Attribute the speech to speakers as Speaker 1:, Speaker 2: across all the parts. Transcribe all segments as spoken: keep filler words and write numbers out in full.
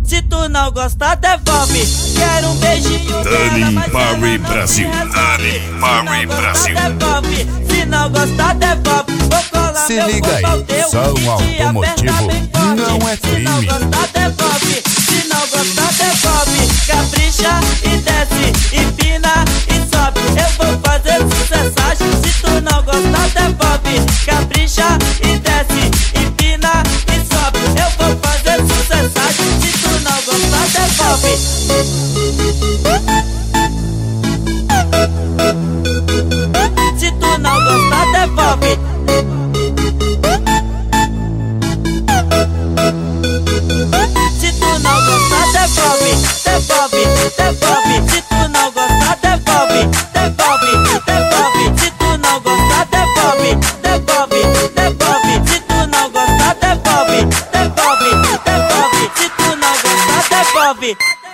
Speaker 1: Se tu não gostar, devolve. Quero um beijinho dela, mas ela não
Speaker 2: Brasil. Dani Parry Brasil.
Speaker 1: Devolve. Se não gostar, devolve. Vou colar
Speaker 3: Se
Speaker 1: meu
Speaker 3: liga aí,
Speaker 1: corpo teu
Speaker 3: som
Speaker 1: e te
Speaker 3: automotivo
Speaker 1: apertar bem forte.
Speaker 3: não é
Speaker 1: Se não
Speaker 3: crime.
Speaker 1: gostar, devolve. Se não gostar, devolve. Capricha e desce, empina e sobe. Eu vou fazer sucessagem. Se tu não gostar, devolve. Capricha e desce, empina e sobe. Eu vou fazer sucessagem. Se tu não gostar, devolve. Se tu não gostar, devolve. Se tu não gostar, devolve. Devolve, devolve. Se tu não gostar, devolve. Devolve, devolve. Se tu não gostar, devolve. Devolve, devolve. Se tu não gostar, devolve. Devolve, devolve. Se tu não gostar, devolve.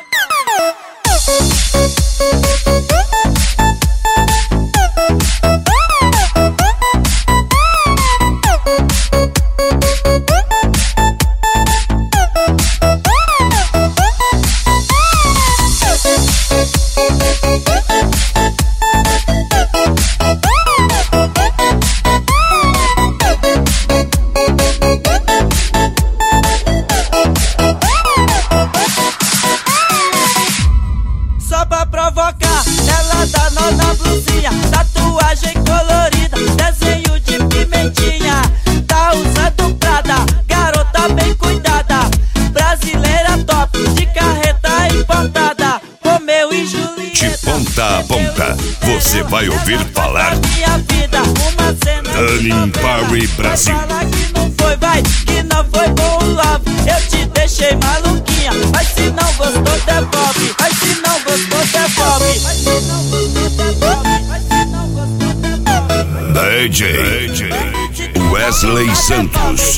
Speaker 1: Só pra provocar, ela dá nó na blusinha, tatuagem colorida, desenho de pimentinha. Tá usando Prada, garota bem cuidada, brasileira top, de carreta importada. Romeu e Julieta,
Speaker 2: De ponta a ponta, você vai ouvir falar
Speaker 1: minha vida, uma cena
Speaker 2: Dani Parry Brasil.
Speaker 1: Vai falar que não foi, vai, que não foi bom o love. Eu te deixei maluquinha, mas se não gostou, devolve. Mas se não gostou, devolve. Mas se não gostou, devolve. Mas se não gostou, devolve.
Speaker 2: D J Wesley Santos.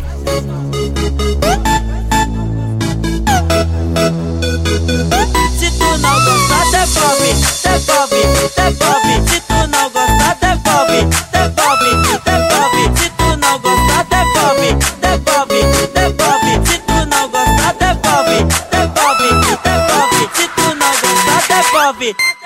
Speaker 1: Se tu não gostar, devolve. Devolve, devolve. Se tu não gostar, devolve. Devolve, devolve. Se tu não gostar, devolve. Devolve, devolve. Se tu não gostar, devolve. Devolve, devolve. Se tu não gostar, devolve.